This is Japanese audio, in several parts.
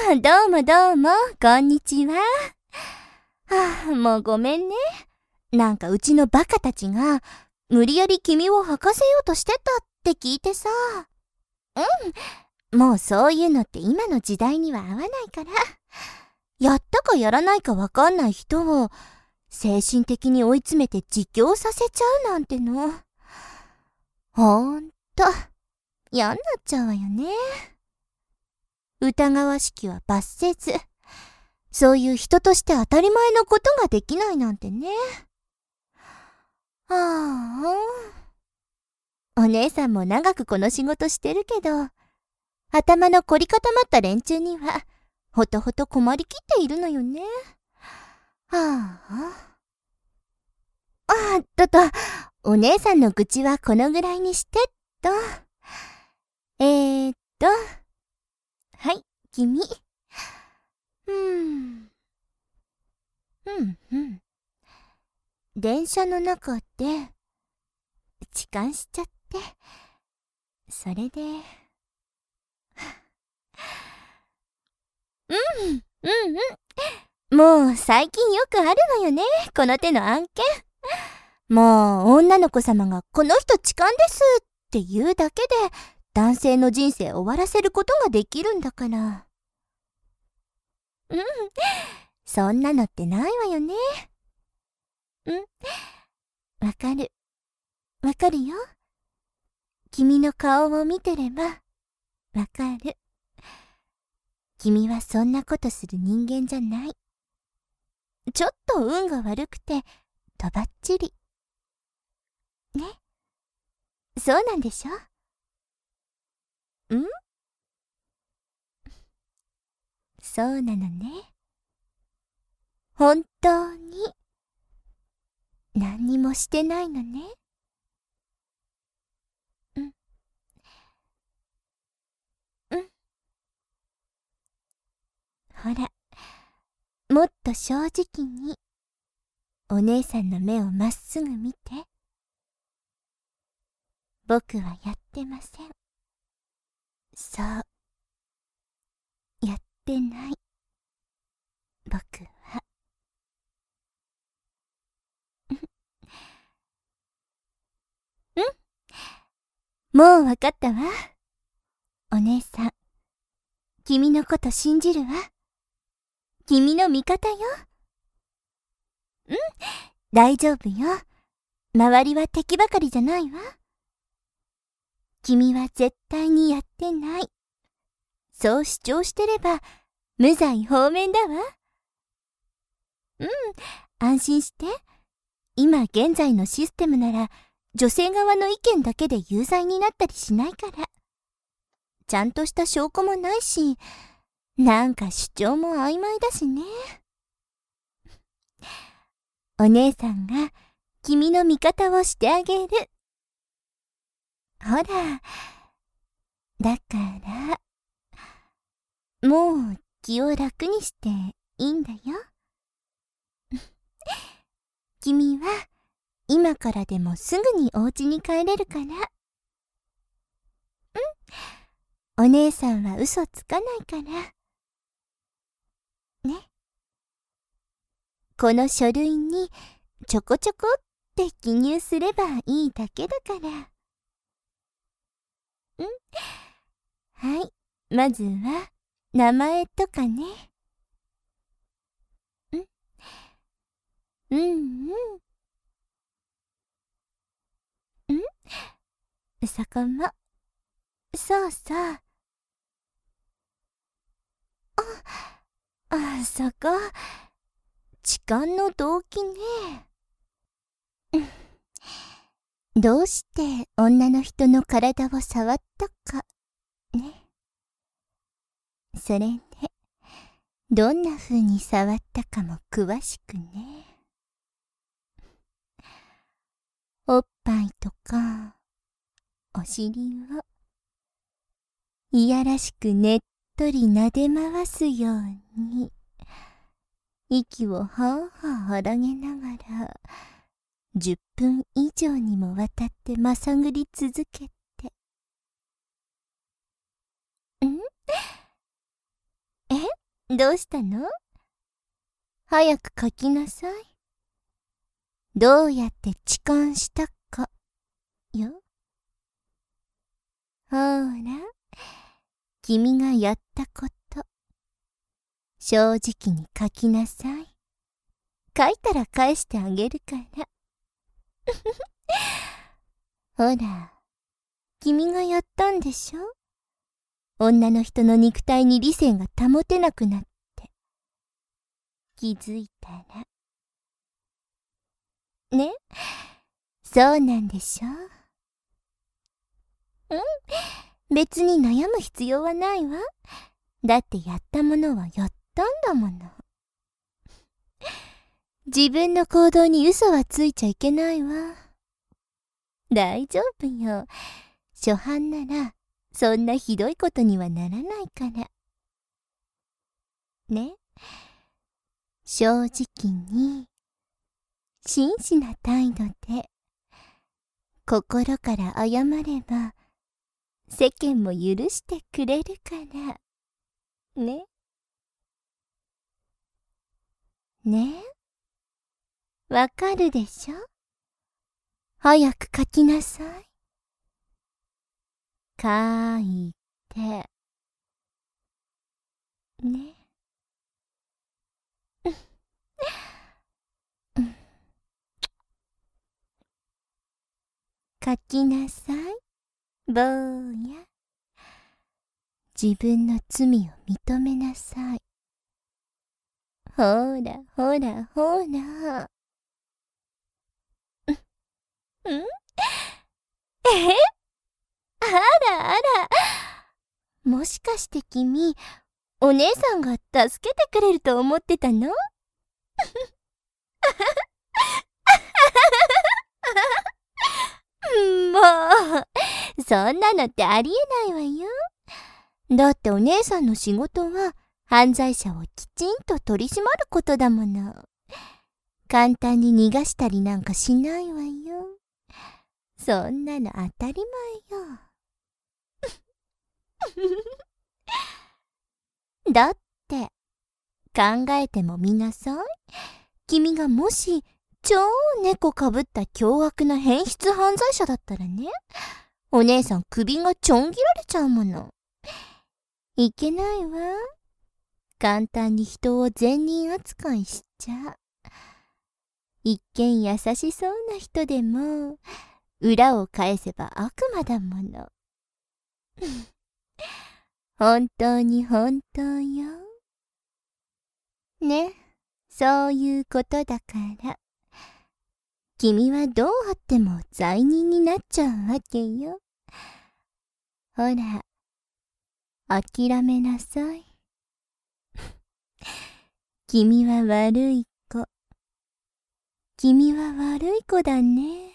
どうもどうも、こんにちは。もうごめんね。なんかうちのバカたちが、無理やり君を履かせようとしてたって聞いてさ。もうそういうのって今の時代には合わないから。やったかやらないかわかんない人を、精神的に追い詰めて自供させちゃうなんての。ほんと、嫌になっちゃうわよね。疑わしきは罰せず、そういう人として当たり前のことができないなんてね。お姉さんも長くこの仕事してるけど、頭の凝り固まった連中には、ほとほと困りきっているのよね。お姉さんの愚痴はこのぐらいにしてっと。はい、君。電車の中で、痴漢しちゃって、それで。もう最近よくあるのよね、この手の案件。もう女の子様がこの人痴漢ですって言うだけで、男性の人生を終わらせることができるんだから。そんなのってないわよね。わかる。わかるよ。君の顔を見てれば、わかる。君はそんなことする人間じゃない。ちょっと運が悪くて、とばっちり。ね。そうなんでしょ？そうなのね。本当に、何にもしてないのね。ほら、もっと正直に、お姉さんの目をまっすぐ見て。僕はやってません。そう。やってない。僕は。もうわかったわ。お姉さん、君のこと信じるわ。君の味方よ。大丈夫よ。周りは敵ばかりじゃないわ。君は絶対にやってない。そう主張してれば、無罪放免だわ。安心して。今現在のシステムなら、女性側の意見だけで有罪になったりしないから。ちゃんとした証拠もないし、なんか主張も曖昧だしね。お姉さんが君の味方をしてあげる。ほら、だから、もう気を楽にしていいんだよ。君は今からでもすぐにお家に帰れるから。お姉さんは嘘つかないから。ね。この書類にちょこちょこって記入すればいいだけだから。はい。まずは、名前とかね。そこも。そうそう。そこ。痴漢の動機ね。どうして女の人の体を触ったか、ね。それで、どんな風に触ったかも詳しくね。おっぱいとか、お尻を、いやらしくねっとり撫で回すように、息をはぁはぁ荒げながら、10分以上にもわたってまさぐり続けて。 どうしたの？早く書きなさい。どうやって痴漢したかよ。ほら、君がやったこと、正直に書きなさい。書いたら返してあげるから。ほら、君がやったんでしょ？女の人の肉体に理性が保てなくなって。気づいたら。ね？そうなんでしょ？別に悩む必要はないわ。だってやったものはやったんだもの。自分の行動に嘘はついちゃいけないわ。大丈夫よ。初犯ならそんなひどいことにはならないから。ね。正直に真摯な態度で心から謝れば世間も許してくれるからね。ね。わかるでしょ？早く書きなさい。書いてね。書きなさい、坊や。自分の罪を認めなさい。ほらほらほら。え？あらあら。もしかして君、お姉さんが助けてくれると思ってたの？もう、そんなのってありえないわよ。だってお姉さんの仕事は犯罪者をきちんと取り締まることだもの。簡単に逃がしたりなんかしないわよ。そんなの当たり前よ。だって考えてもみなさい。君がもし超猫かぶった凶悪な変質犯罪者だったらね、お姉さん首がちょん切られちゃうもの。いけないわ。簡単に人を善人扱いしちゃ。一見優しそうな人でも裏を返せば悪魔だもの。本当に本当よ。ね、そういうことだから。君はどうあっても罪人になっちゃうわけよ。ほら、諦めなさい。君は悪い子。君は悪い子だね。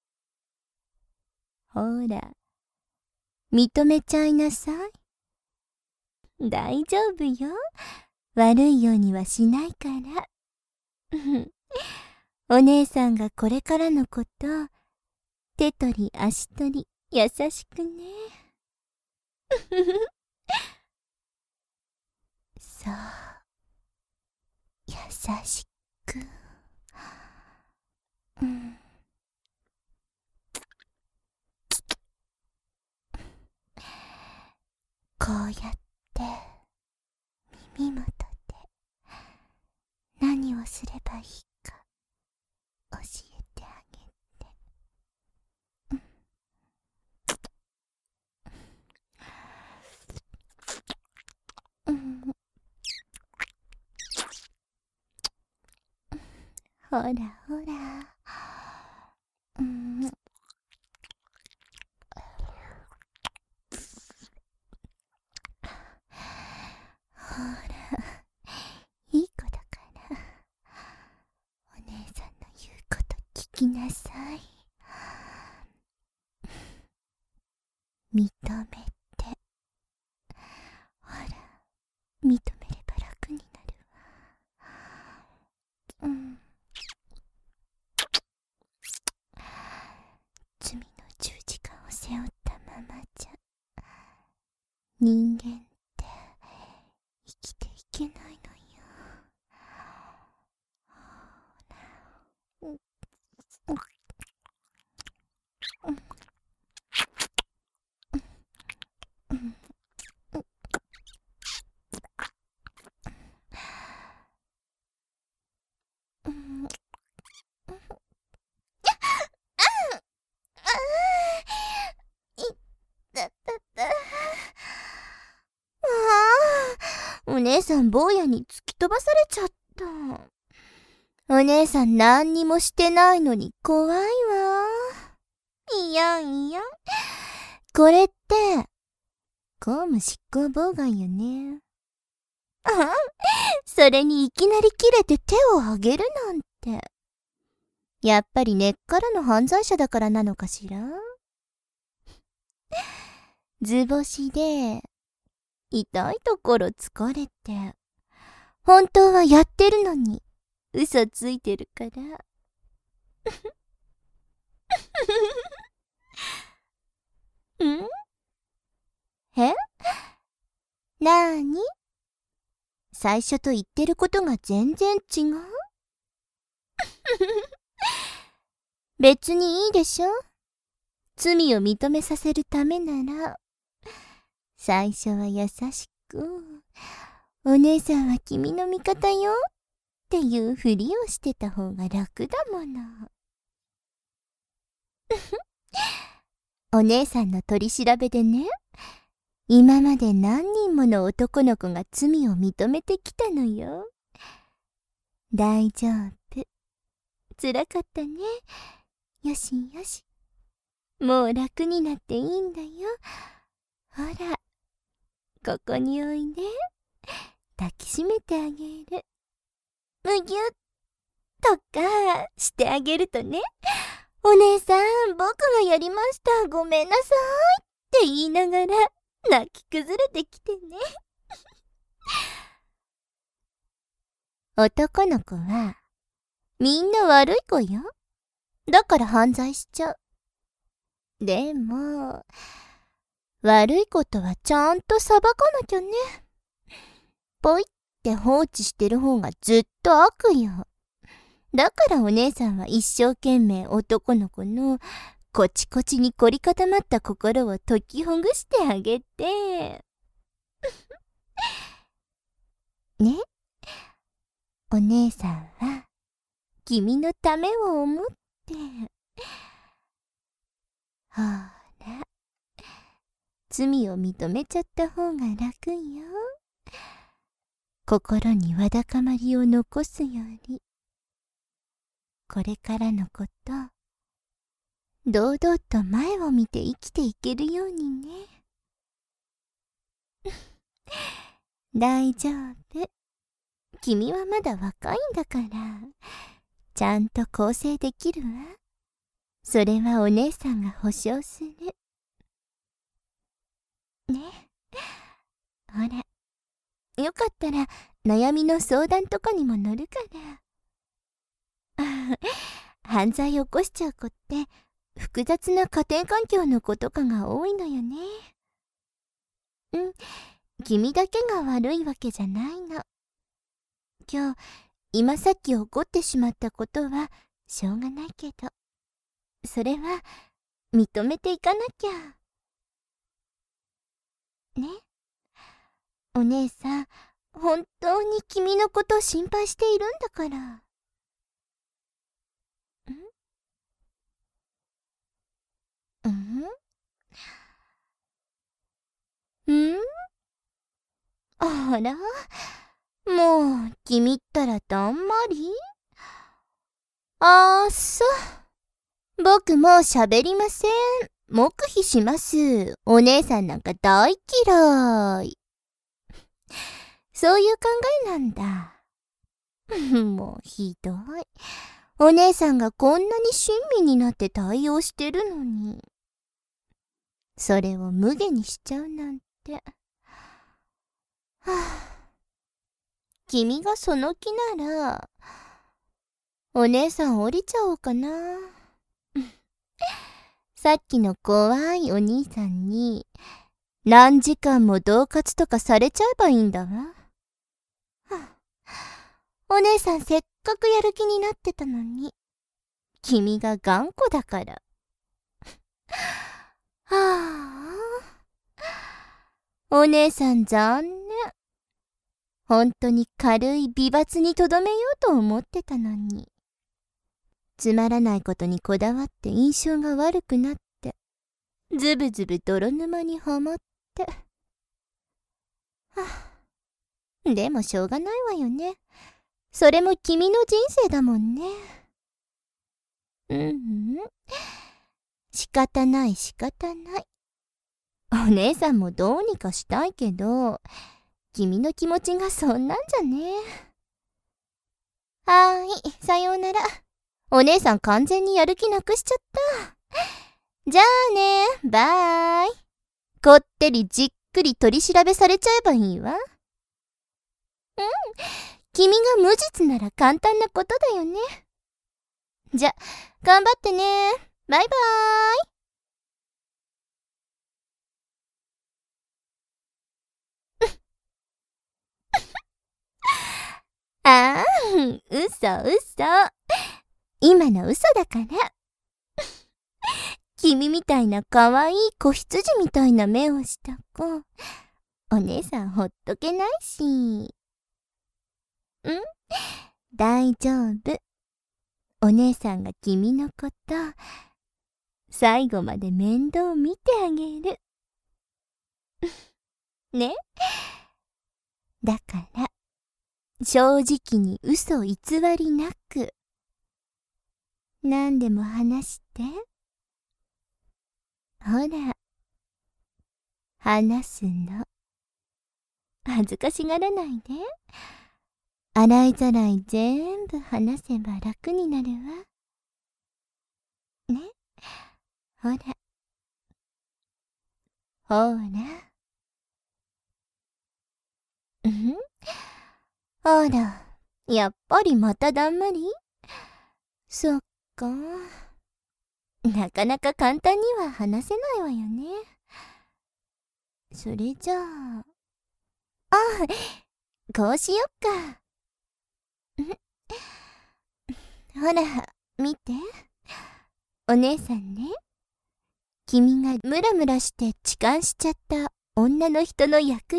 ほら、認めちゃいなさい。大丈夫よ。悪いようにはしないから。お姉さんがこれからのこと、手取り足取り優しくね。そう、優しく。こうやって耳元で何をすればいいか教えてあげて。ほらほら。ほら、いい子だから。お姉さんの言うこと聞きなさい。認めて。ほら、認めれば楽になるわ。罪の十字架を背負ったままじゃ人間って生きていけないお姉さん坊やに突き飛ばされちゃった。お姉さん何にもしてないのに怖いわ。いやいや。これって、公務執行妨害よね。それにいきなり切れて手を挙げるなんて。やっぱり根っからの犯罪者だからなのかしら。図星で、痛いところ疲れて、本当はやってるのに、嘘ついてるから。ん？え？なーに？最初と言ってることが全然違う？別にいいでしょ？罪を認めさせるためなら、最初は優しく、お姉さんは君の味方よっていうふりをしてた方が楽だもの。お姉さんの取り調べでね、今まで何人もの男の子が罪を認めてきたのよ。大丈夫。辛かったね。よしよし。もう楽になっていいんだよ。ほら、ここにおいで。抱きしめてあげる。むぎゅっとかしてあげるとね、お姉さん、僕がやりました。ごめんなさいって言いながら泣き崩れてきてね。男の子はみんな悪い子よ。だから犯罪しちゃう。でも、悪いことはちゃんと裁かなきゃね。ポイって放置してる方がずっと悪よ。だからお姉さんは一生懸命男の子のコチコチに凝り固まった心を解きほぐしてあげて。ね、お姉さんは君のためを思って。ほら、罪を認めちゃった方が楽よ。心にわだかまりを残すより、これからのこと、堂々と前を見て生きていけるようにね。大丈夫。君はまだ若いんだから、ちゃんと更生できるわ。それはお姉さんが保証する。ね。ほら、よかったら悩みの相談とかにも乗るから。犯罪起こしちゃう子って複雑な家庭環境の子とかが多いのよね。君だけが悪いわけじゃないの。今さっき起こってしまったことはしょうがないけど、それは認めていかなきゃ。ね。お姉さん、本当に君のことを心配しているんだから。あら、もう君ったらだんまり？僕もう喋りません。黙秘します。お姉さんなんか大嫌い。そういう考えなんだ。もうひどい。お姉さんがこんなに親身になって対応してるのに。それを無下にしちゃうなんて。君がその気なら、お姉さん降りちゃおうかな。さっきの怖いお兄さんに何時間も恫喝とかされちゃえばいいんだわ。お姉さんせっかくやる気になってたのに、君が頑固だから。お姉さん残念。本当に軽い美罰にとどめようと思ってたのに。つまらないことにこだわって印象が悪くなって、ずぶずぶ泥沼にはまって。 でもしょうがないわよね。それも君の人生だもんね。仕方ない仕方ない。お姉さんもどうにかしたいけど、君の気持ちがそんなんじゃね。はーい、さようなら。お姉さん完全にやる気なくしちゃった。じゃあね、バーイ。こってりじっくり取り調べされちゃえばいいわ。君が無実なら簡単なことだよね。じゃ、頑張ってね。バイバーイ。あー、嘘。今の嘘だから。君みたいな可愛い子羊みたいな目をした子、お姉さんほっとけないし。大丈夫。お姉さんが君のこと、最後まで面倒見てあげる。ね。だから、正直に嘘偽りなく、何でも話して。ほら、話すの。恥ずかしがらないで。洗いざらい全部話せば楽になるわ。ね。ほら。ほら。あら、やっぱりまただんまり？そっか。なかなか簡単には話せないわよね。それじゃあ、こうしよっか。ほら、見て。お姉さんね、君がムラムラして痴漢しちゃった女の人の役よ。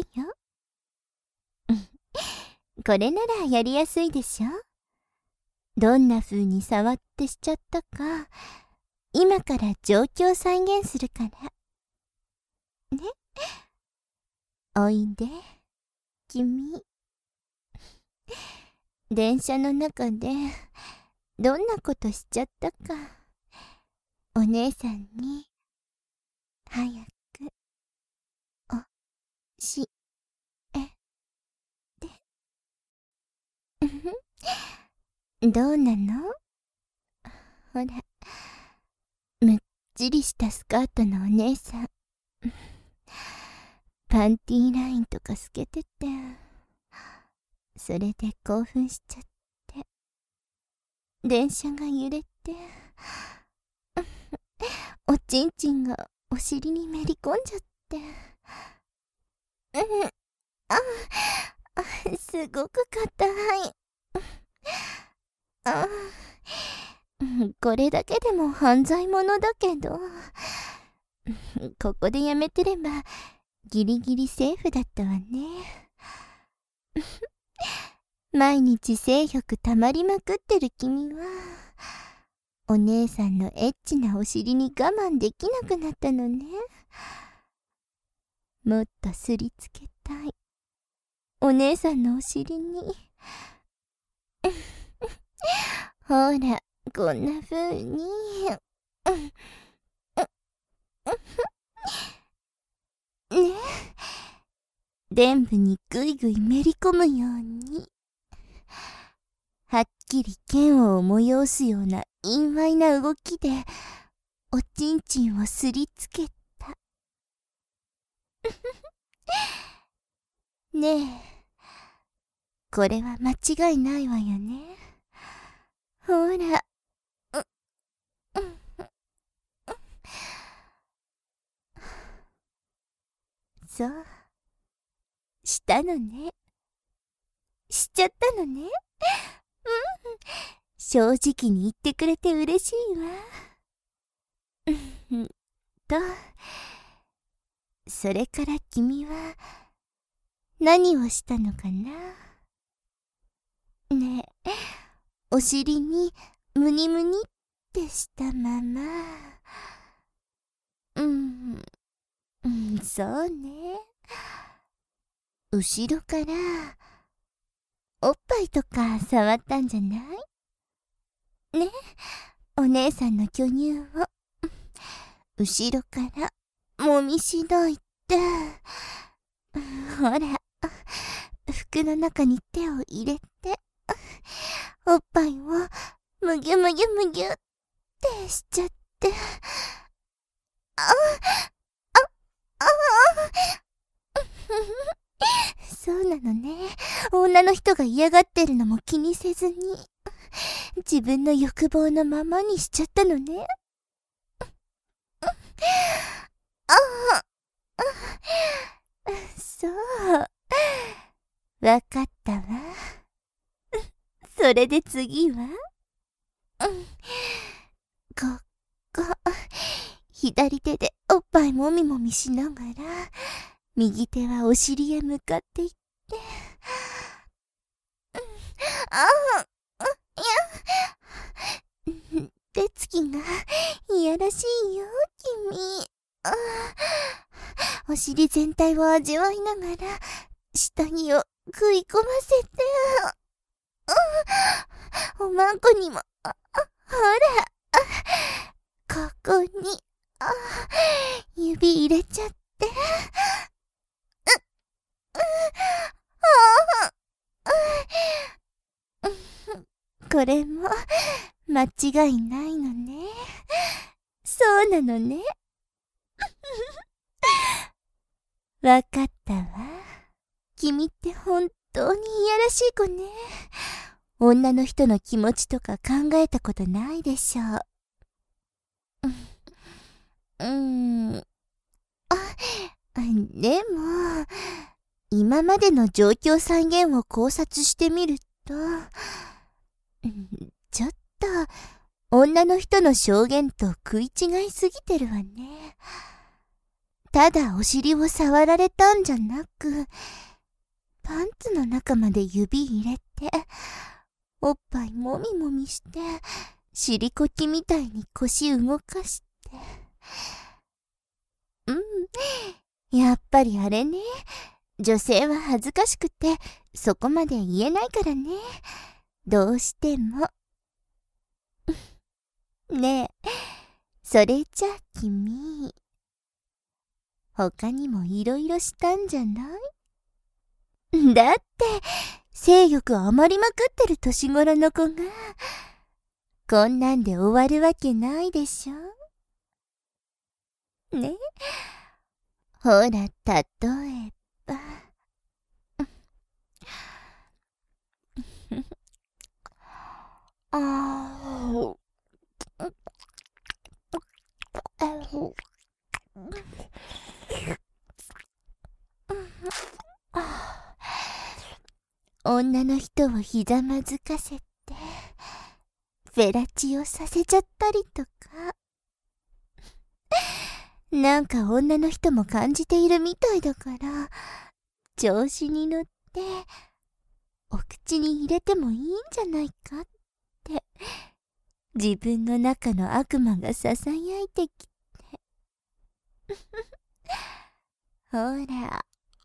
これならやりやすいでしょ。どんな風に触ってしちゃったか、今から状況再現するから。ね。おいで、君。電車の中でどんなことしちゃったか、お姉さんに早く教えて。どうなの？ほら、むっちりしたスカートのお姉さん。パンティーラインとか透けてて、それで興奮しちゃって、電車が揺れて、おちんちんがお尻にめり込んじゃって、すごく硬い。これだけでも犯罪者だけど、ここでやめてればギリギリセーフだったわね。毎日性欲たまりまくってる君は、お姉さんのエッチなお尻に我慢できなくなったのね。もっとすりつけたい、お姉さんのお尻に。ほら、こんな風に。ね。臀部にぐいぐいめり込むように。はっきり剣を催すような陰猥な動きで、おちんちんをすりつけた。ねえ、これは間違いないわよね。ほら。そう。したのね。しちゃったのね。正直に言ってくれて嬉しいわ。と、それから君は何をしたのかな。ねえ、お尻にムニムニってしたまま。そうね。後ろからおっぱいとか触ったんじゃない？ね、お姉さんの巨乳を後ろからもみしどいて、ほら、服の中に手を入れて、おっぱいをむぎゅむぎゅむぎゅってしちゃって、あ、あ、そうなのね。女の人が嫌がってるのも気にせずに、自分の欲望のままにしちゃったのね。そう。わかったわ。それで次は？ここ、左手でおっぱいもみもみしながら、右手はお尻へ向かっていって、手つきがいやらしいよ、君。お尻全体を味わいながら、下着を食い込ませて、おまんこにも、ほら、ここに、指入れちゃって、これも、間違いないのね。そうなのね。わかったわ。君って本当にいやらしい子ね。女の人の気持ちとか考えたことないでしょう。でも、今までの状況再現を考察してみると、ちょっと女の人の証言と食い違いすぎてるわね。ただお尻を触られたんじゃなく、パンツの中まで指入れて、おっぱいもみもみして、尻こきみたいに腰動かして。やっぱりあれね。女性は恥ずかしくて、そこまで言えないからね。どうしても。ねえ、それじゃ君、他にもいろいろしたんじゃない？だって、性欲余りまくってる年頃の子が、こんなんで終わるわけないでしょ？ね？ほら、例えば。女の人をひざまずかせて、フェラチオさせちゃったりとか。なんか女の人も感じているみたいだから、調子に乗って、お口に入れてもいいんじゃないかって、自分の中の悪魔がささやいてきて。ほら。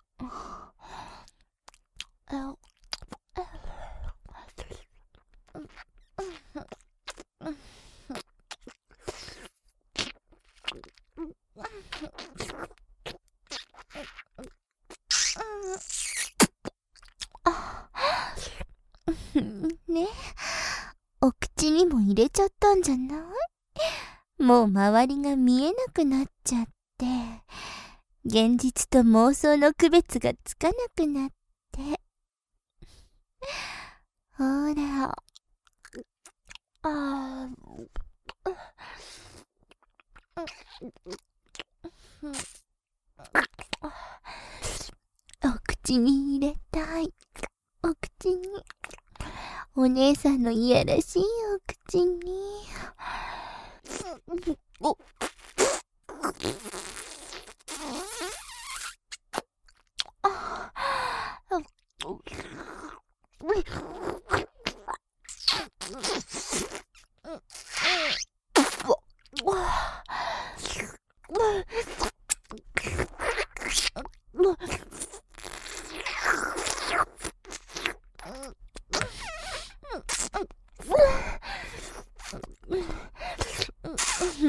ね、お口にも入れちゃったんじゃない？もう周りが見えなくなっちゃって、現実と妄想の区別がつかなくなって。ほら。お口に入れたい。お口に。お姉さんのいやらしいお口に。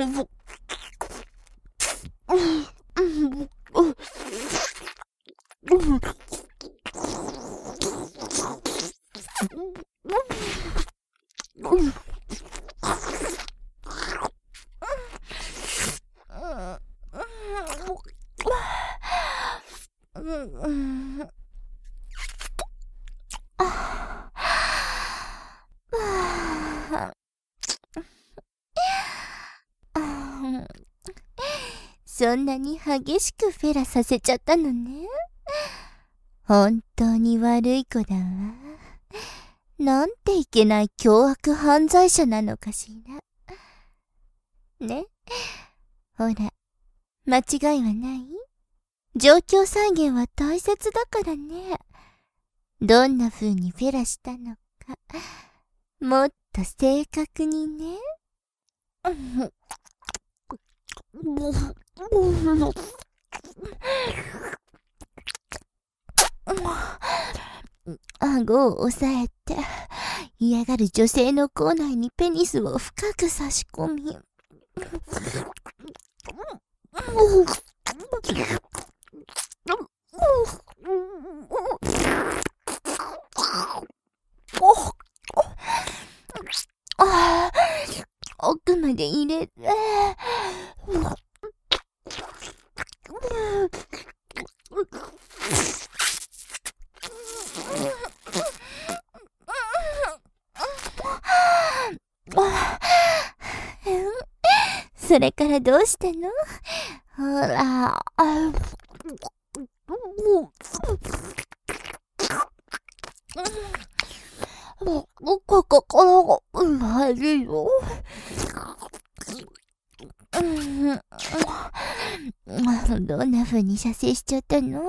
そんなに激しくフェラさせちゃったのね。本当に悪い子だわ。なんていけない凶悪犯罪者なのかしら。ね。ほら、間違いはない？状況再現は大切だからね。どんな風にフェラしたのか、もっと正確にね。顎を押さえて、嫌がる女性の口内にペニスを深く差し込み、奥まで入れて、それからどうしたの？ほら、ここからがうまいよ。どんな風に射精しちゃったの？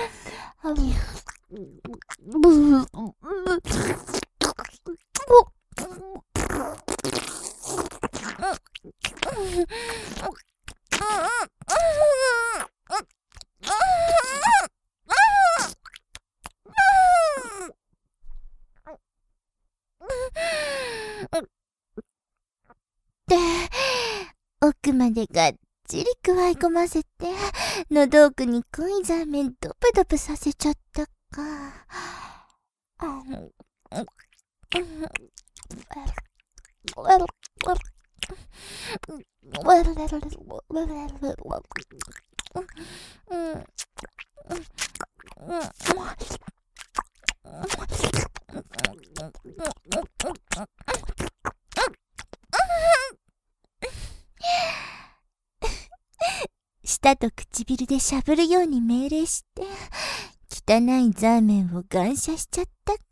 で、奥までがっちりくわえ込ませて、喉奥に濃いザーメンドプドプさせちゃったか。舌と唇でしゃぶるように命令して、汚いザーメンを感謝しちゃったか。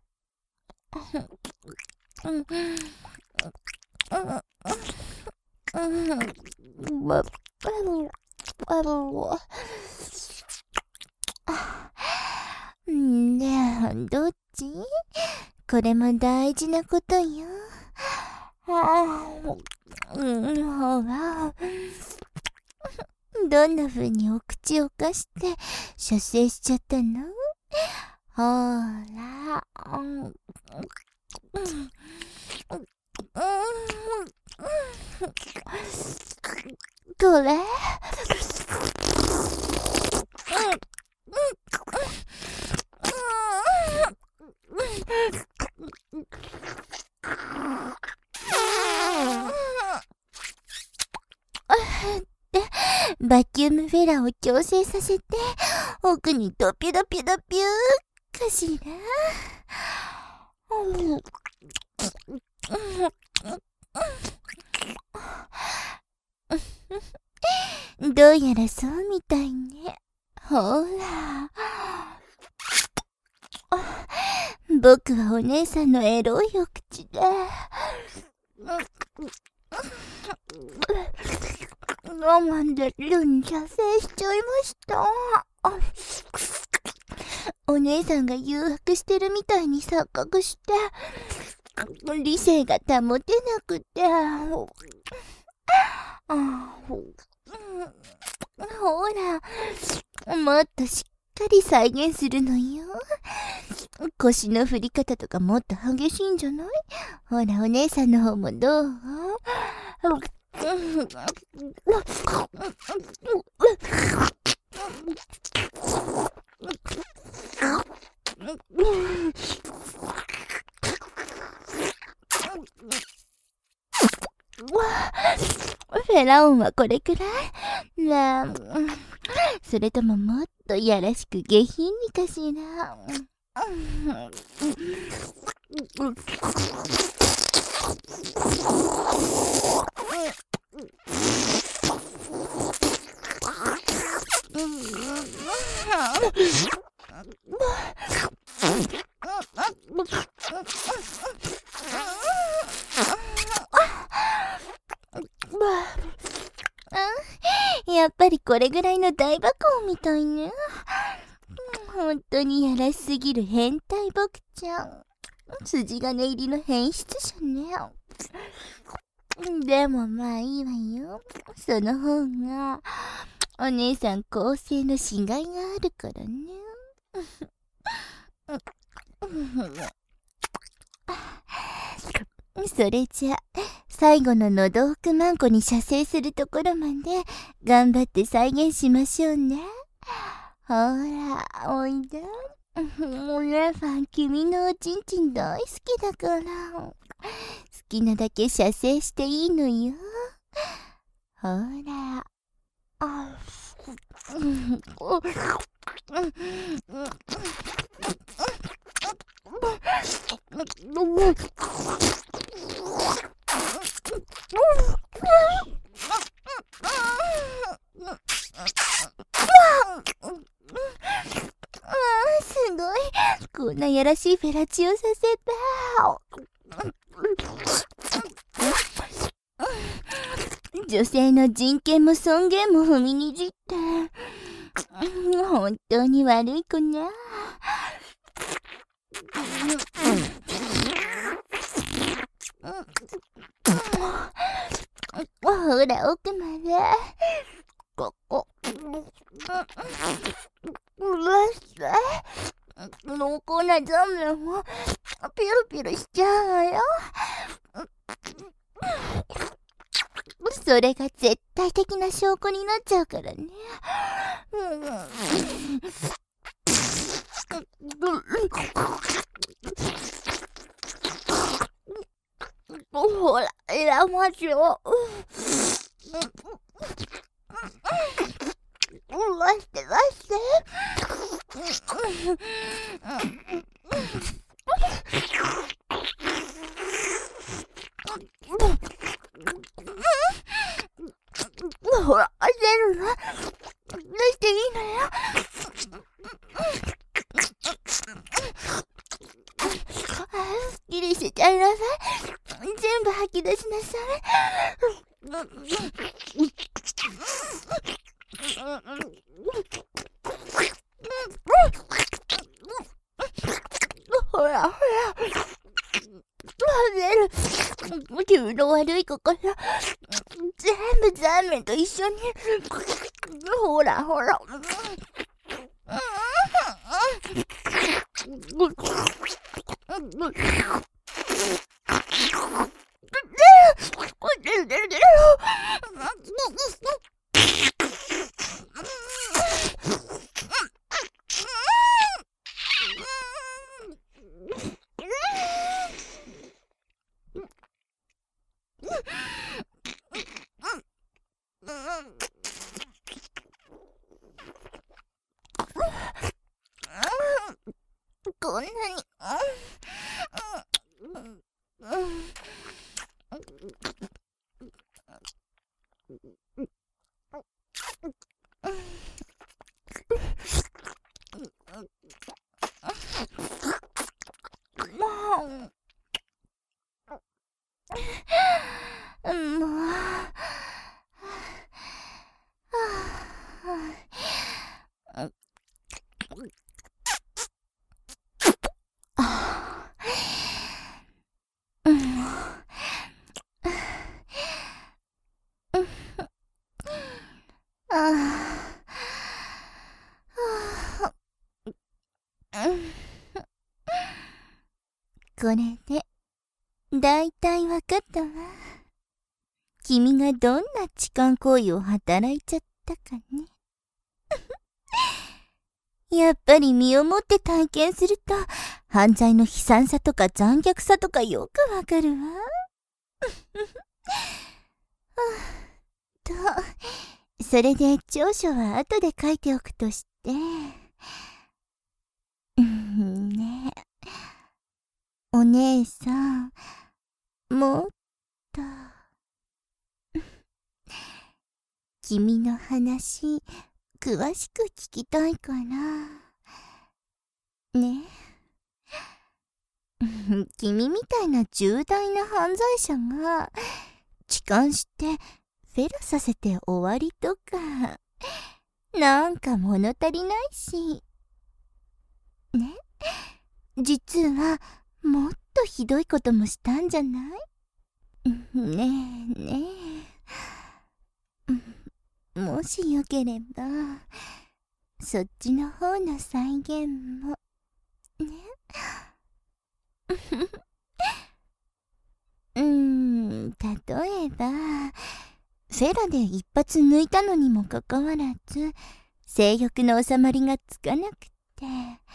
ねえ、どっち？これも大事なことよ。ほら。どんな風にお口を貸して射精しちゃったの？ほら。これ？バキュームフェラを矯正させて、奥にドピュドピュドピューかしら。どうやらそうみたいね。ほら。僕はお姉さんのエロいお口で。我慢できるに射精しちゃいました。お姉さんが誘惑してるみたいに錯覚して、理性が保てなくて。ほら、もっとしっかり再現するのよ。腰の振り方とかもっと激しいんじゃない？ほら、お姉さんの方もどう？ フェラオンはこれくらいそれとももっとやらしく下品にかしら。やっぱりこれぐらいの大爆音みたいね。本当にやらしすぎる変態僕ちゃん。筋金入りの変質者ね。でもまあいいわよ。その方がお姉さん構成のしがいがあるからね。それじゃ最後の喉奥マンコに射精するところまで頑張って再現しましょうね。ほらおいで。お姉さん君のおちんちん大好きだから好きなだけ射精していいのよ。ほらすごい。こんなやらしいフェラチオさせた。女性の人権も尊厳も踏みにじって本当に悪い子ね。ほら奥まで。ここうらして濃厚なザメをピロピロしちゃうわよ。それが絶対的な証拠になっちゃうからね。ほら、エラマジを。出して出して。ほら、出るの。出していいのよ。すっきりしちゃいなさい。全部吐き出しなさい。ほらほら出る。君の悪い心全部ザーメンと一緒に。ほらほら出るこんなにこれでだいたいわかったわ。 君がどんな痴漢行為を働いちゃったかね。やっぱり身をもって体験すると、犯罪の悲惨さとか残虐さとかよくわかるわ。それで調書は後で書いておくとして。ねえ。お姉さん、もっと。君の話、詳しく聞きたいかな。ね。君みたいな重大な犯罪者が、痴漢してフェラさせて終わりとか、なんか物足りないし。ね。実は、もっとひどいこともしたんじゃない？ねえねえ。もしよければ、そっちの方の再現も、ね。例えば、フェラで一発抜いたのにもかかわらず、性欲の収まりがつかなくて、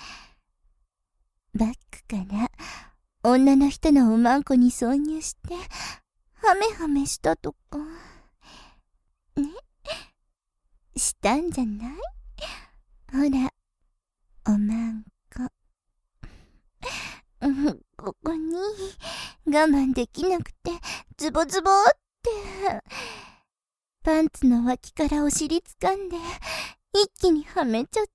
バックから女の人のおまんこに挿入して、ハメハメしたとか、ね、したんじゃない？ほら、おまんこ。ここに我慢できなくてズボズボってパンツの脇からお尻掴んで一気にはめちゃって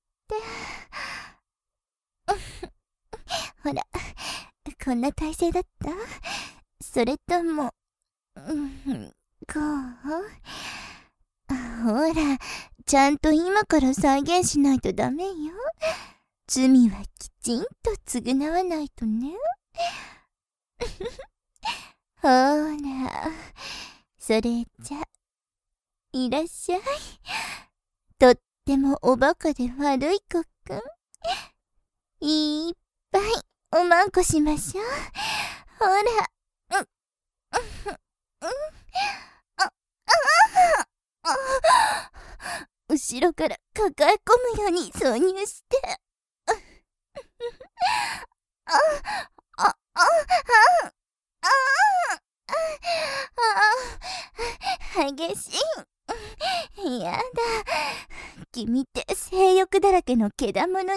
ほら、こんな体勢だった？それともこう？ほら、ちゃんと今から再現しないとダメよ。罪はきちんと償わないとね。ほら、それじゃ、いらっしゃい。とってもおバカで悪い子くん。いっぱいおまんこしましょう。ほら、後ろから抱え込むように挿入して。激しい。やだ。君って性欲だらけのけだものだね。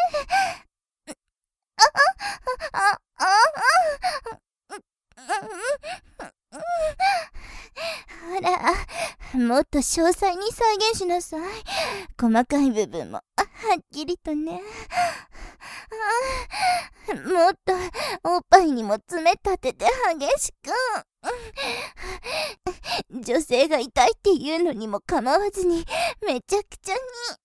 ほら、もっと詳細に再現しなさい。細かい部分もはっきりとね。もっとおっぱいにも爪立てて激しく。女性が痛いって言うのにも構わずにめちゃくちゃに。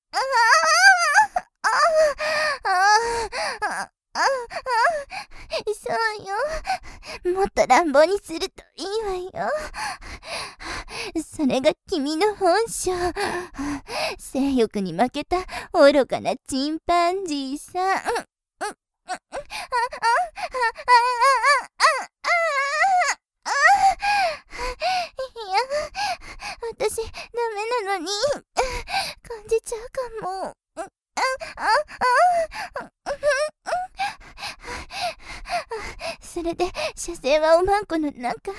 そうよ。もっと乱暴にするといいわよ。それが君の本性。性欲に負けた愚かなチンパンジーさん。私ダメなのに感じちゃうかも。それで射精はおまんこの中。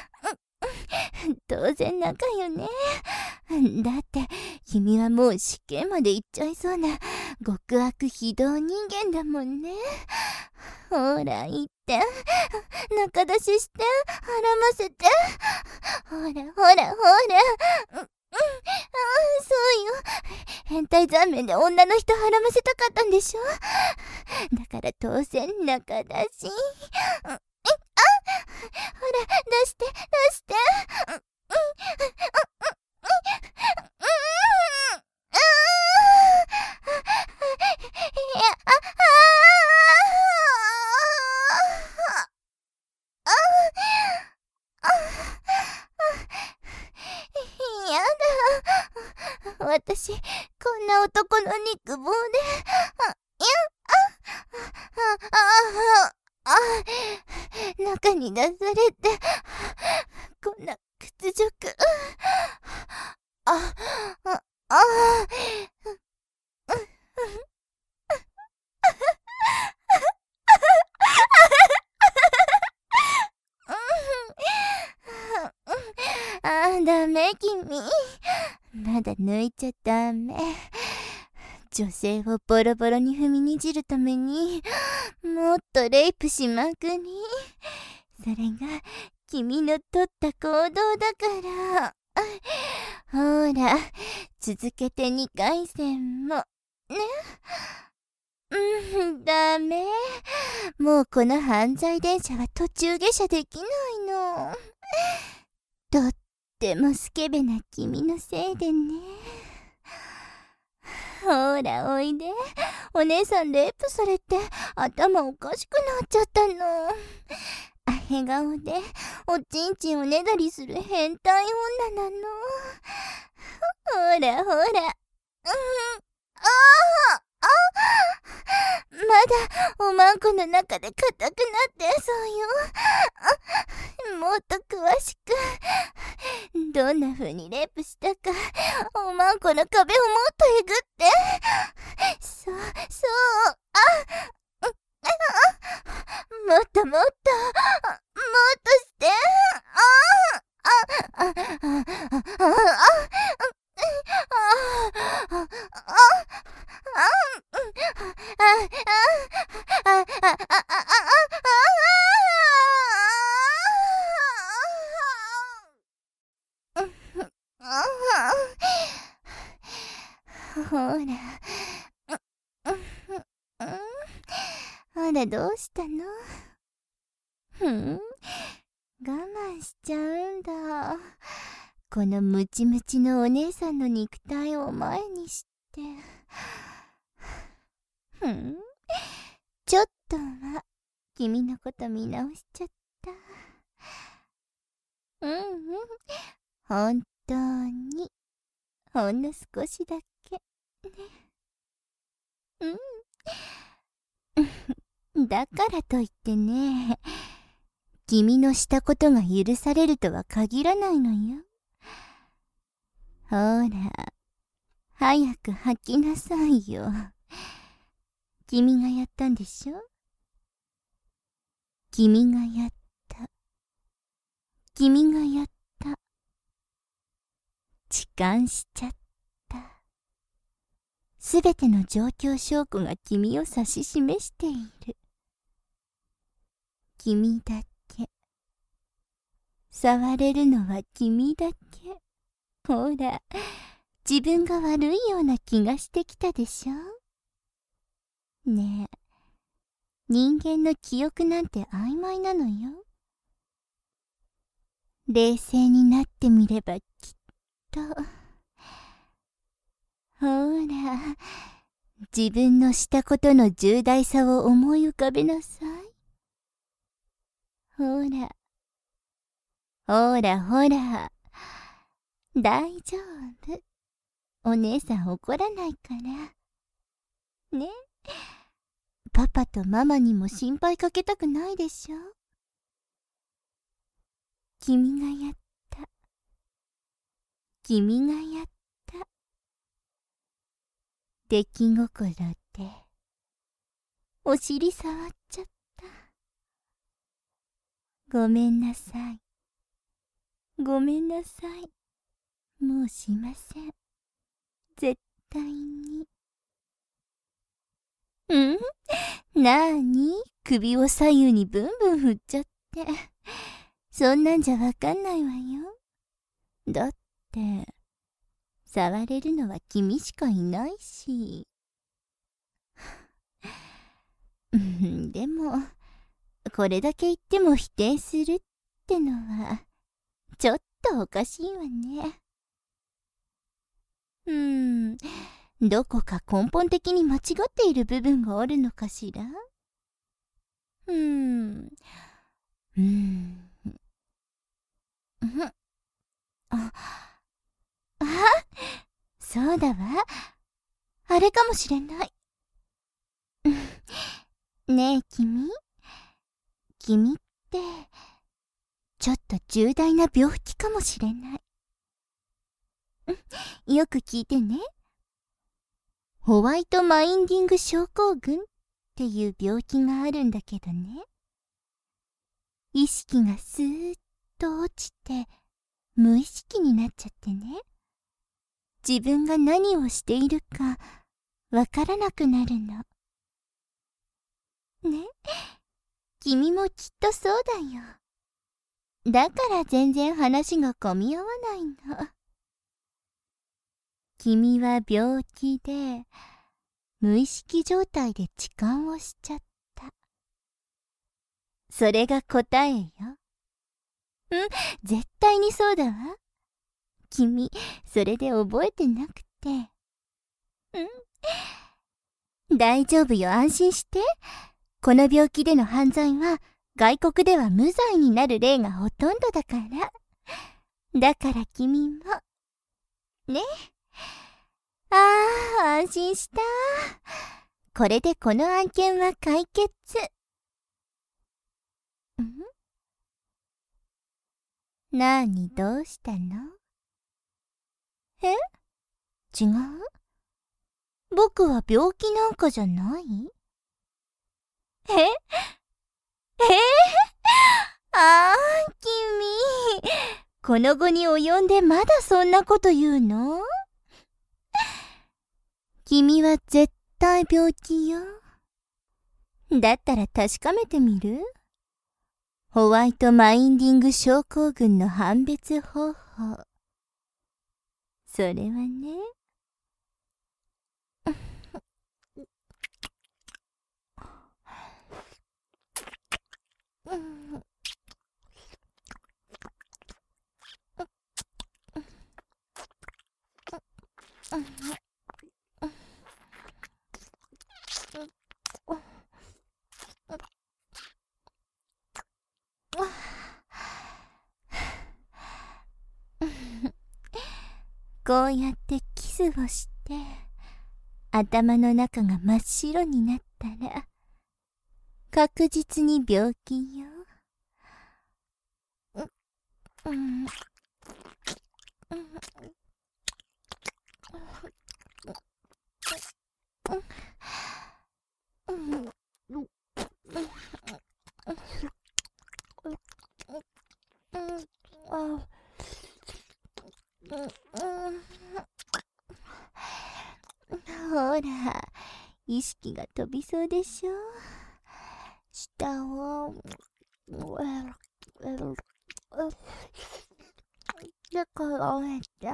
当然中よね。だって君はもう死刑まで行っちゃいそうな極悪非道人間だもんね。ほら言って、中出しして腹ませて。ほらほらほら。そうよ。変態残面で女の人腹ませたかったんでしょ。だから当然中だし。ほら出して出して。私、こんな男の肉棒で、中に出されて、こんな屈熟。あ、あ、あ、ダメ君。まだ抜いちゃダメ。女性をボロボロに踏みにじるためにもっとレイプしまくり。それが君の取った行動だから。ほら、続けて2回戦もね。ダメ。もうこの犯罪電車は途中下車できないの。とってもスケベな君のせいでね。ほらおいで。お姉さんレイプされて頭おかしくなっちゃったの。笑顔でおちんちんをねだりする変態女なの。ほらほら。まだおまんこの中で硬くなってそうよ。もっと詳しく。どんな風にレイプしたか、おまんこの壁をもっとえぐって。そう、もっともっとして。ほら。ほら、どうしたの？我慢しちゃうんだ。このムチムチのお姉さんの肉体を前にして。ちょっとは君のこと見直しちゃった。本当にほんの少しだけね。だからといってね、君のしたことが許されるとは限らないのよ。ほら、早く吐きなさいよ。君がやったんでしょ？君がやった。君がやった。痴漢しちゃった。すべての状況証拠が君を指し示している。君だけ。触れるのは君だけ。ほら、自分が悪いような気がしてきたでしょ？ねえ、人間の記憶なんて曖昧なのよ。冷静になってみればきっと。ほら、自分のしたことの重大さを思い浮かべなさい。ほら、ほらほら、大丈夫。お姉さん怒らないから。ね。パパとママにも心配かけたくないでしょ。君がやった。君がやった。出来心でお尻触っちゃった。ごめんなさい。ごめんなさい。もうしません。絶対に。なーに？首を左右にブンブン振っちゃって。そんなんじゃわかんないわよ。だって、触れるのは君しかいないし。でも、これだけ言っても否定するってのは、ちょっとおかしいわね。どこか根本的に間違っている部分があるのかしら？そうだわ。あれかもしれない。ねえ君ってちょっと重大な病気かもしれない。よく聞いてね。ホワイトマインディング症候群っていう病気があるんだけどね。意識がスーッと落ちて無意識になっちゃってね。自分が何をしているかわからなくなるの。ね、君もきっとそうだよ。だから全然話が噛み合わないの。君は病気で無意識状態で痴漢をしちゃった。それが答えよ。絶対にそうだわ。君、それで覚えてなくて。大丈夫よ、安心して。この病気での犯罪は外国では無罪になる例がほとんどだから。だから君も。ね。安心した。これでこの案件は解決。なに、どうしたの？違う？僕は病気なんかじゃない？君。この後に及んでまだそんなこと言うの？君は絶対病気よ。だったら確かめてみる？ホワイトマインディング症候群の判別方法。それはね。こうやってキスをして頭の中が真っ白になったら確実に病気よ。ほら、意識が飛びそうでしょ。下をでからえて、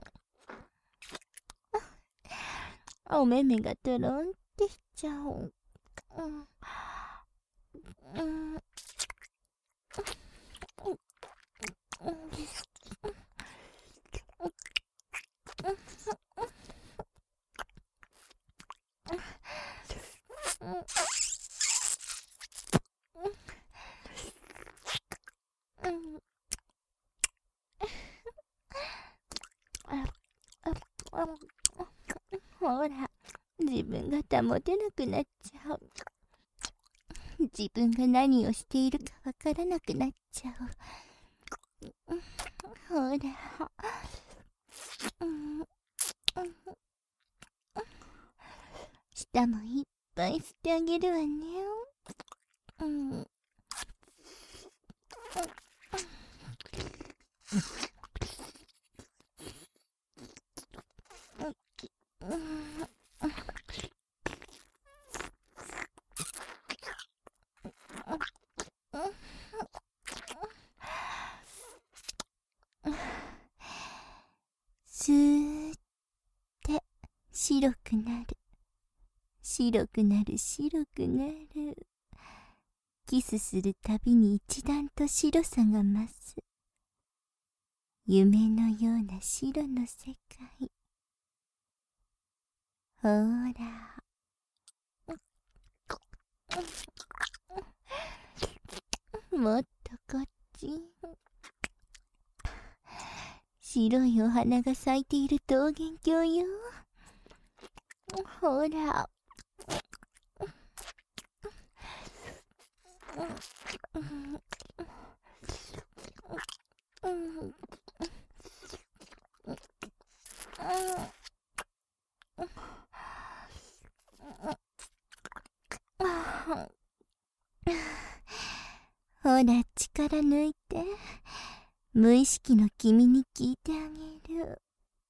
お目目がトロンってしちゃう。ほら、自分が保てなくなっちゃう。自分が何をしているかわからなくなっちゃう。ほら。舌もいっぱい吸ってあげるわね。スーって白くなる。白くなる、白くなる。キスするたびに一段と白さが増す。夢のような白の世界。ほら。もっとこっち。白いお花が咲いている桃源郷よ。ほら。 ほら、力抜いて。無意識の君に聞いてあげる。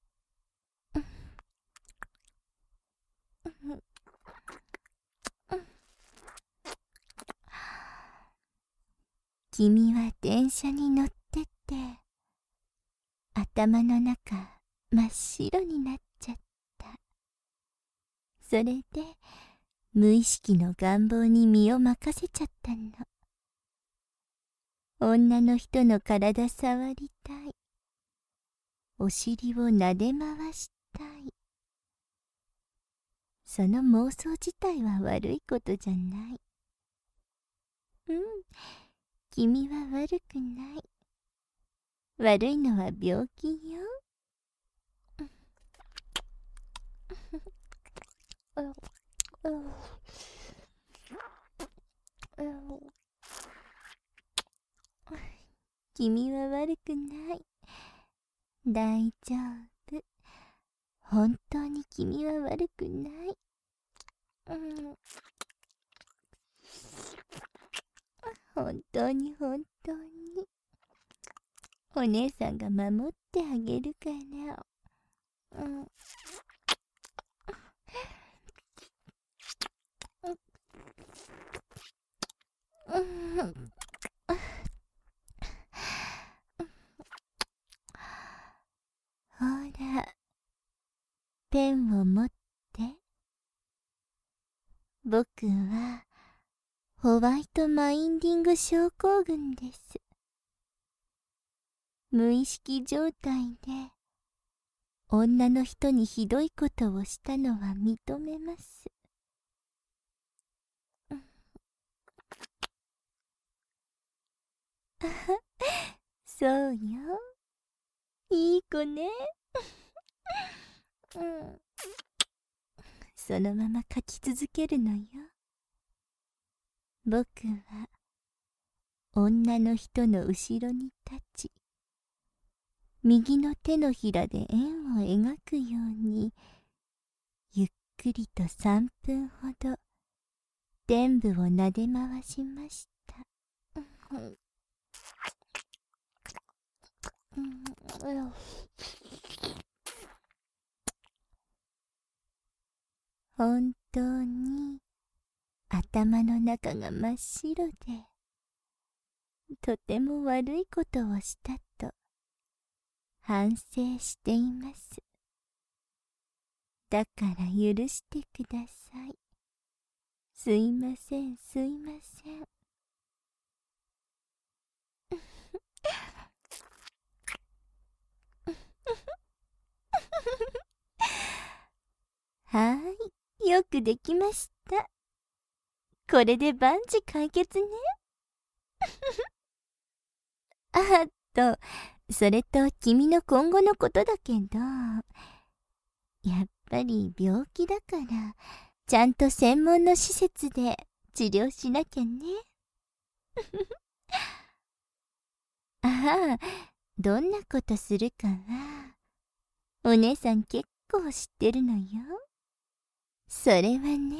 君は電車に乗ってて、頭の中真っ白になっちゃった。それで無意識の願望に身を任せちゃったの。女の人の体触りたい。お尻を撫で回したい。その妄想自体は悪いことじゃない。君は悪くない。悪いのは病気よ。君は悪くない。大丈夫。本当に君は悪くない。本当に本当に。お姉さんが守ってあげるから。ほら、ペンを持って。僕はホワイトマインディング症候群です。無意識状態で女の人にひどいことをしたのは認めます。そうよ。いい子ね。そのまま書き続けるのよ。僕は女の人の後ろに立ち、右の手のひらで円を描くように、ゆっくりと3分ほど臀部を撫で回しました。本当に頭の中が真っ白で、とても悪いことをしたと反省しています。だから許してください。すいません、すいません。はい、よくできました。これで万事解決ね。それと君の今後のことだけど、やっぱり病気だから、ちゃんと専門の施設で治療しなきゃね。どんなことするかは、お姉さん結構知ってるのよ。それはね、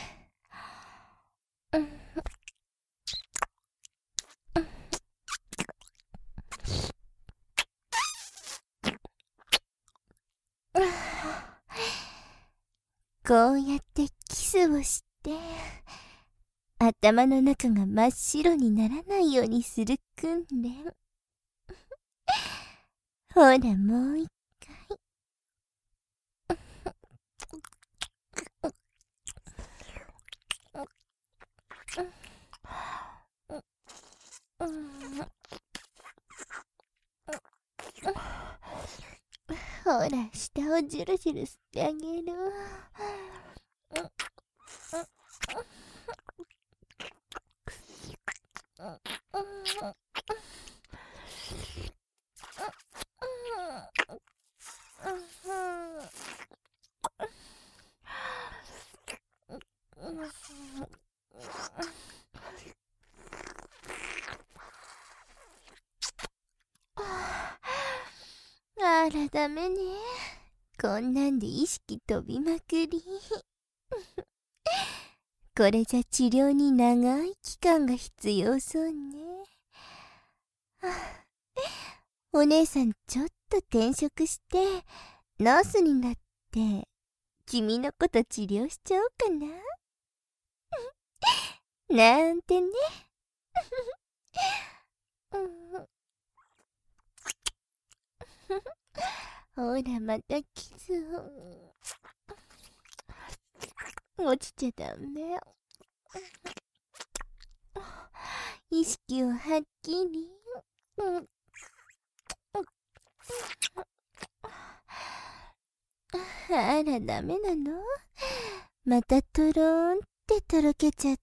こうやってキスをして、頭の中が真っ白にならないようにする訓練。ほら、もう一回。ほら、下をジュルジュル吸ってあげる。あら、ダメね。こんなんで意識飛びまくり。これじゃ治療に長い期間が必要そうね。 お姉さんちょっと転職してナースになって君のこと治療しちゃおうかななんてね。ほらまた傷落ちちゃダメ。意識をはっきり。あらダメなの？またトローンってとろけちゃって。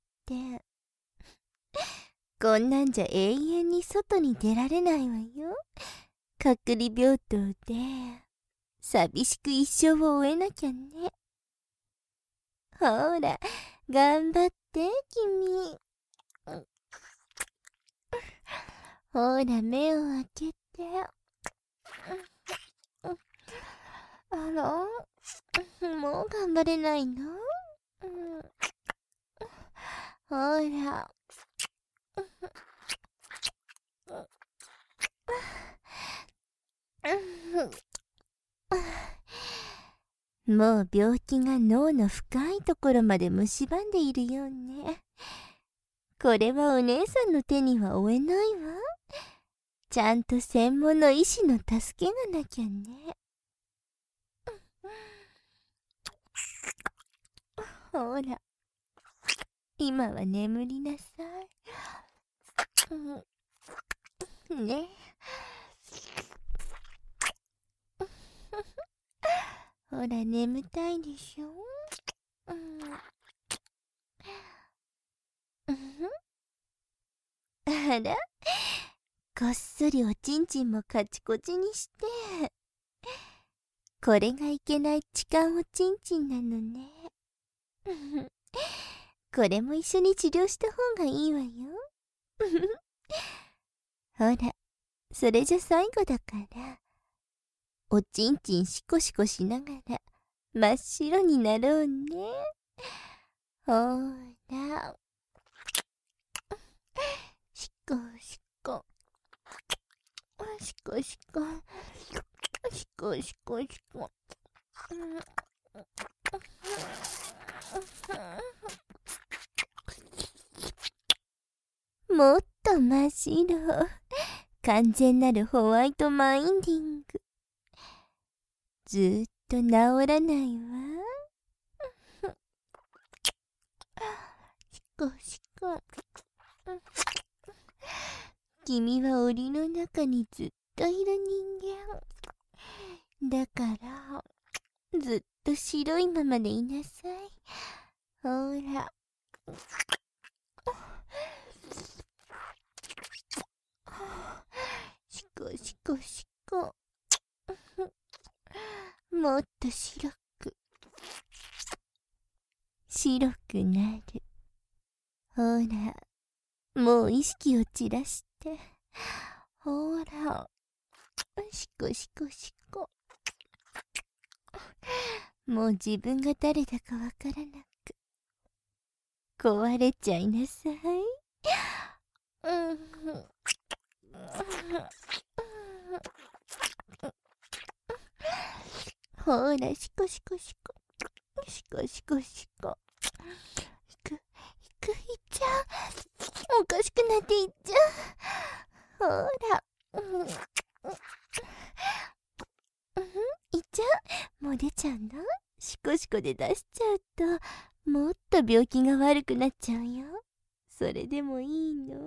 こんなんじゃ永遠に外に出られないわよ。隔離病棟で寂しく一生を終えなきゃね。ほら頑張って君。ほら目を開けて。あらもう頑張れないの？ほらもう病気が脳の深いところまで蝕んでいるようね。これはお姉さんの手には負えないわ。ちゃんと専門の医師の助けがなきゃね。ほら今は眠りなさい。ね。ほら眠たいでしょ。あらこっそりおちんちんもカチコチにして。これがいけない痴漢おちんちんなのね。これも一緒に治療した方がいいわよ。ほらそれじゃ最後だからおちんちんシコシコしながら真っ白になろうね。ほらシコシコシコシコシコシコシコ。もっと真っ白。完全なるホワイトマインディング。ずーっと治らないわ。シコシコ。君は檻の中にずっといる人間。だからずっと白いままでいなさい。ほらシコシコシコ。もっと白くなる。ほらもう意識を散らして。ほらシコシコシコ。もう自分が誰だかわからなく壊れちゃいなさい。ほらシコシコシコシコシコシコ。いっちゃう。おかしくなっていっちゃう。ほらいっちゃう。もう出ちゃうの？シコシコで出しちゃうともっと病気が悪くなっちゃうよ。それでもいいの？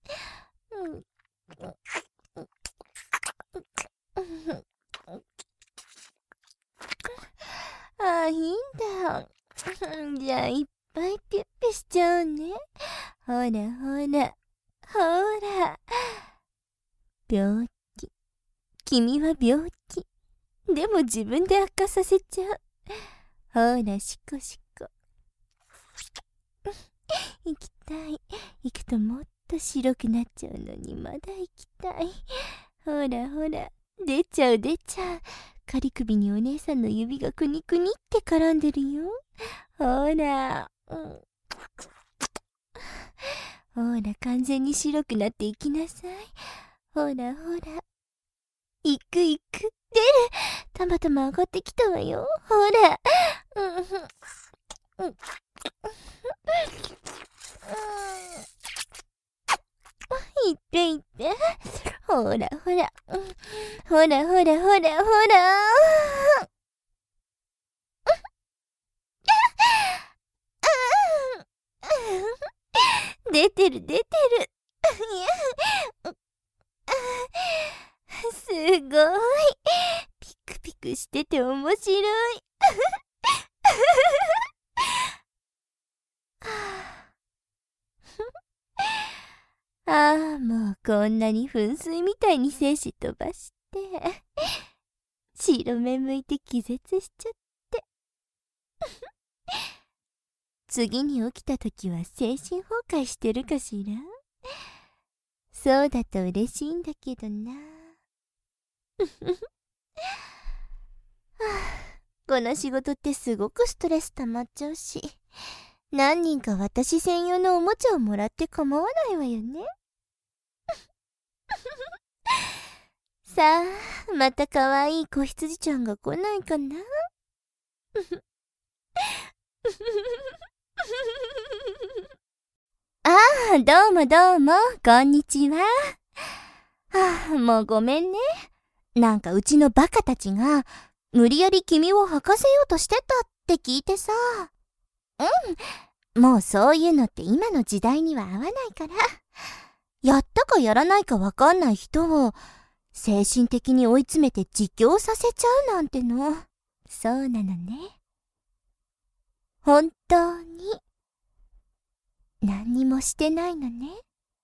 ああいいんだ。じゃあいっぱいピュッピュしちゃうね。ほらほらほら。病気。君は病気。でも自分で悪化させちゃう。ほらシコシコ。行きたい。行くともっと白くなっちゃうのにまだ行きたい。ほらほら出ちゃう。仮首にお姉さんの指がクニクニって絡んでるよ。ほらほら完全に白くなっていきなさい。 ほらほら。行く行く。出る。たまたま上がってきたわよ。ほら。行って行って。ほらほら。ほらほらほらほら。出てる出てる。すごい。ピクピクしてて面白い。ああ、もうこんなに噴水みたいに精子飛ばして、白目向いて気絶しちゃって。次に起きた時は精神崩壊してるかしら。そうだと嬉しいんだけどな。この仕事ってすごくストレス溜まっちゃうし、何人か私専用のおもちゃをもらって構わないわよね。さあ、また可愛い子羊ちゃんが来ないかな。ああ、どうもどうも、こんにちは。はあ、もうごめんね。なんかうちのバカたちが、無理やり君を吐かせようとしてたって聞いてさ。もうそういうのって今の時代には合わないから。やったかやらないかわかんない人を、精神的に追い詰めて自供させちゃうなんての。そうなのね。本当に、何にもしてないのね。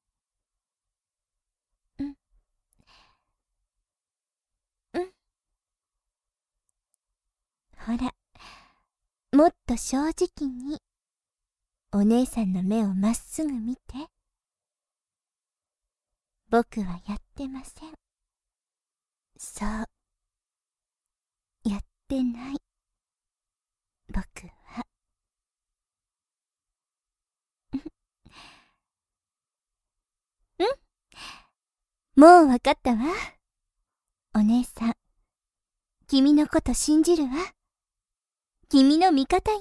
ほら、もっと正直に、お姉さんの目をまっすぐ見て。僕はやってません。そう、やってない。僕は。もうわかったわ。お姉さん、君のこと信じるわ。君の味方よ。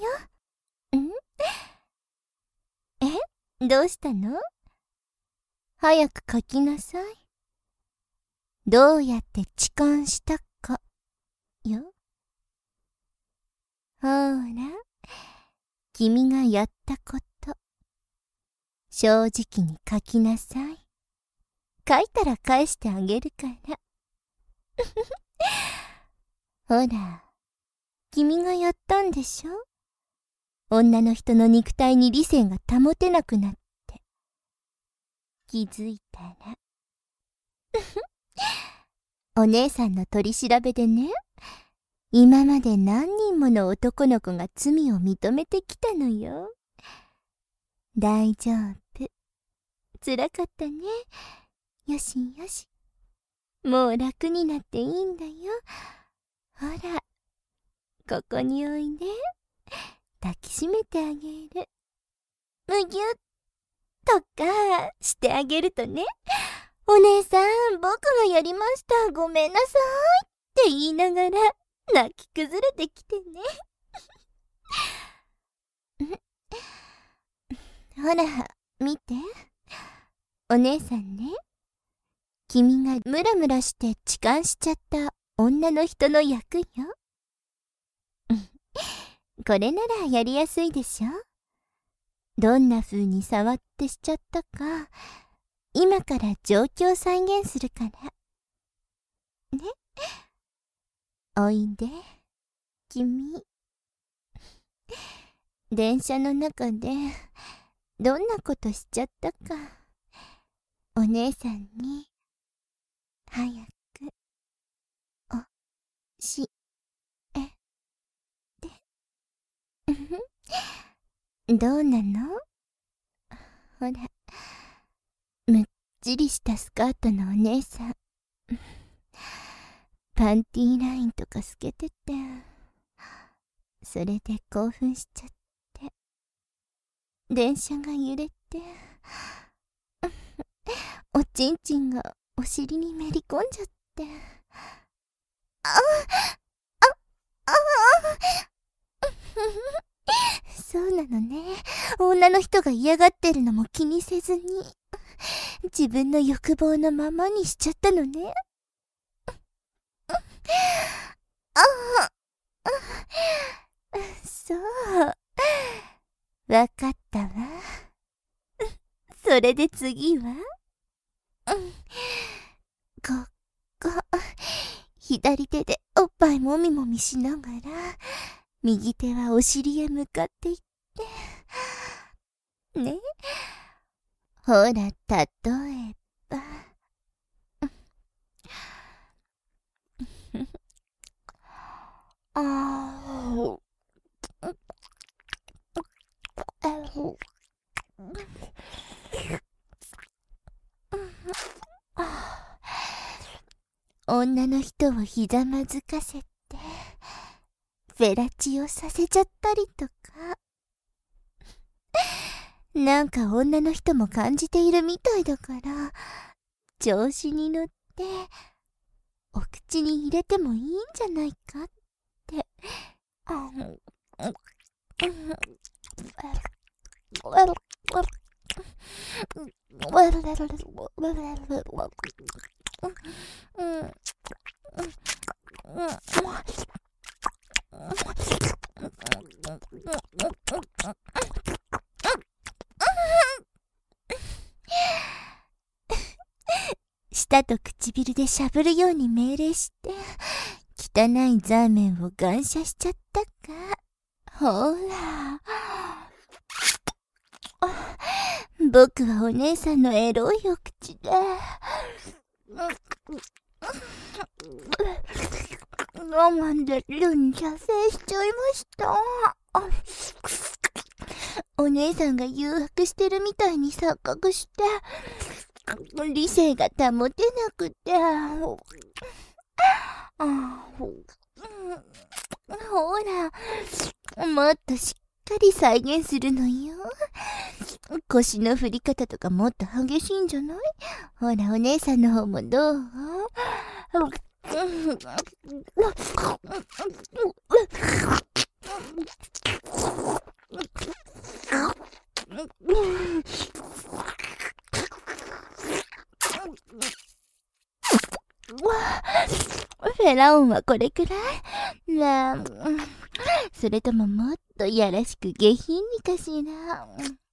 どうしたの？早く書きなさい。どうやって痴漢したかよ。ほら、君がやったこと、正直に書きなさい。書いたら返してあげるから。ほら、君がやったんでしょ？女の人の肉体に理性が保てなくなって。気づいたら。お姉さんの取り調べでね、今まで何人もの男の子が罪を認めてきたのよ。大丈夫。辛かったね。よしよし。もう楽になっていいんだよ。ほら、ここにおいで。抱きしめてあげる。むぎゅっとかしてあげるとね、お姉さん、僕がやりました。ごめんなさい。って言いながら、泣き崩れてきてね。ほら、見て。お姉さんね、君がムラムラして痴漢しちゃった女の人の役よ。これならやりやすいでしょ。どんな風に触ってしちゃったか、今から状況再現するから。ね。おいで、君。電車の中で、どんなことしちゃったか、お姉さんに、早く、教えて。どうなの？ほら、むっちりしたスカートのお姉さん。パンティーラインとか透けてて、それで興奮しちゃって、電車が揺れて、おちんちんがお尻にめり込んじゃって。そうなのね。女の人が嫌がってるのも気にせずに、自分の欲望のままにしちゃったのね。そう。わかったわ。それで次はここ、左手でおっぱいもみもみしながら、右手はお尻へ向かっていって。ね。ほら、例えば。女の人をひざまずかせて、フェラチオさせちゃったりとか。なんか女の人も感じているみたいだから、調子に乗って、お口に入れてもいいんじゃないかって。舌と唇でしゃぶるように命令して、汚いザーメンを感謝しちゃったか。ほら。僕はお姉さんのエロいお口で。我慢できるに射精しちゃいました。お姉さんが誘惑してるみたいに錯覚して、理性が保てなくて。ほら、もっとしっかり再現するのよ。腰の振り方とかもっと激しいんじゃない？ほら、お姉さんの方もどう？フェラオンはこれくらい？それとももっとやらしく下品にかしら？